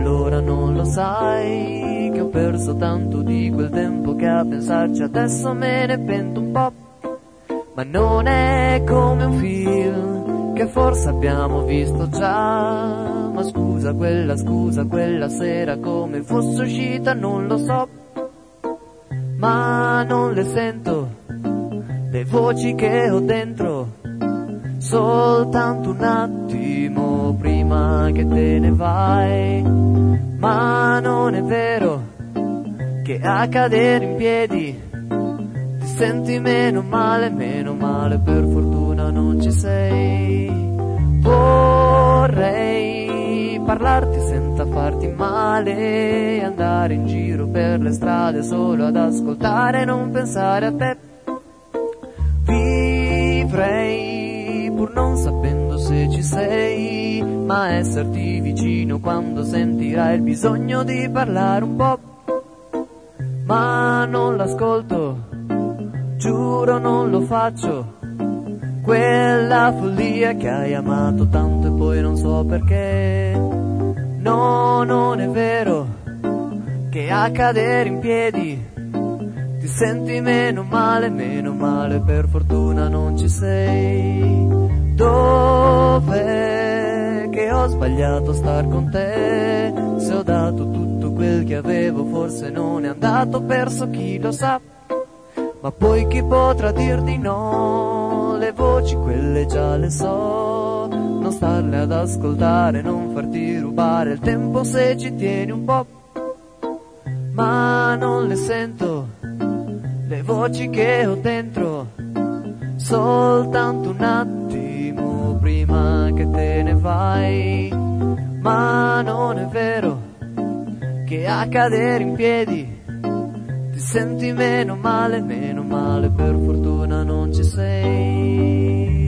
allora non lo sai che ho perso tanto di quel tempo, che a pensarci adesso me ne pento un po'. Ma non è come un film che forse abbiamo visto già. Ma scusa quella sera come fosse uscita non lo so. Ma non le sento le voci che ho dentro, soltanto un attimo prima che te ne vai. Ma non è vero che a cadere in piedi ti senti meno male, per fortuna non ci sei. Vorrei parlarti senza farti male, andare in giro per le strade solo ad ascoltare e non pensare a te. Vivrei pur non sapendo se ci sei, ma esserti vicino quando sentirai il bisogno di parlare un po'. Ma non l'ascolto, giuro non lo faccio, quella follia che hai amato tanto e poi non so perché. No, non è vero che a cadere in piedi ti senti meno male, per fortuna non ci sei. Dov'è che ho sbagliato a star con te? Se ho dato tutto quel che avevo forse non è andato, perso chi lo sa. Ma poi chi potrà dir di no? Le voci quelle già le so, non starle ad ascoltare, non farti rubare il tempo se ci tieni un po'. Ma non le sento le voci che ho dentro, soltanto un attimo prima che te ne vai. Ma non è vero che a cadere in piedi ti senti meno male, per fortuna non ci sei.